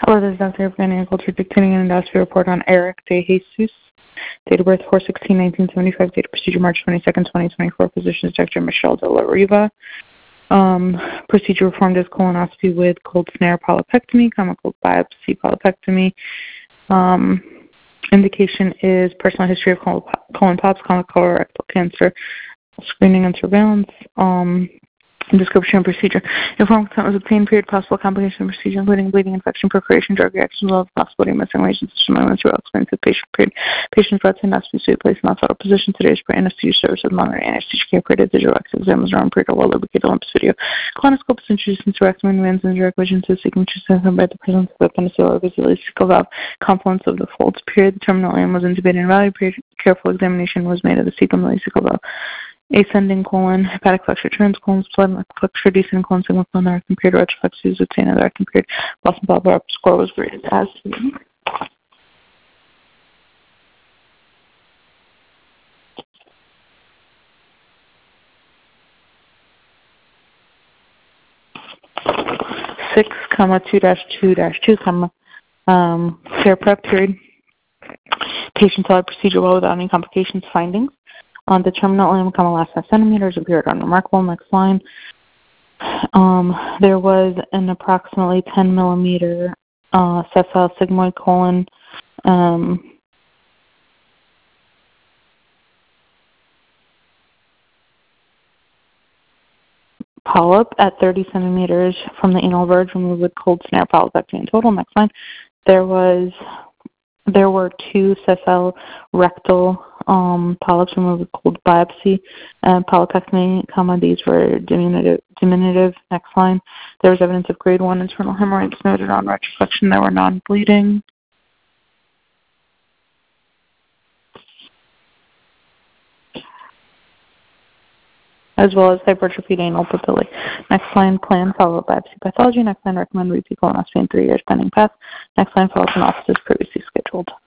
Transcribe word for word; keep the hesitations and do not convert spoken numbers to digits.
Hello, this is Doctor Abraham Agriculture dictating an endoscopy report on Eric De Jesus. Date of birth four sixteen nineteen seventy-five. Date of procedure March twenty-second, twenty twenty-four. Physician is Doctor Michelle De La Riva. Um, procedure performed as colonoscopy with cold snare polypectomy, comma cold biopsy polypectomy. Um, indication is personal history of colon, colon polyps, comma colorectal cancer, screening and surveillance. Um, Description of procedure. Informed consent was obtained. Period. Possible complication of procedure, including bleeding, infection, perforation, drug reactions, as well as possibility of missing lesions. Similar to explains the patient. Period. Patient's brought to endoscopy suite, placed in non-fetal position. Today's for anesthesia services, monitoring anesthesia care. Period. Digital X exam was run. Period. Well lubricated Olympus video. Colonoscope is introduced into rectum and man's in direct vision to seeking to send by the presence of appendicitis or vesicular valve confluence of the folds. Period. The terminal aim was intubated and evaluated. Period. Careful examination was made of the cecum and vesicular valve. Ascending colon, hepatic flexure turns, colon, splenic flexure, descending colon, signal colon, the rectum period, retroflexes, obtained in the rectum period. Boston Barbara score was graded as six, comma two dash two dash two, comma um, care prep period. Patient followed procedure well without any complications. Findings. On the terminal limb, comma last five centimeters appeared unremarkable. Next line. Um, there was an approximately ten millimeter uh, sessile sigmoid colon um, polyp at thirty centimeters from the anal verge, removed with cold snare polypectomy in total. Next line. There was there were two sessile rectal um, polyps removed with cold biopsy and polypectomy, comma, these were diminutive, diminutive. Next line. There was evidence of grade one internal hemorrhoids noted on retroflexion that were non-bleeding. As well as hypertrophied anal papillae. Next line, plan follow-up biopsy pathology. Next line, recommend repeat colonoscopy in three years pending path. Next line, follow-up analysis previously scheduled.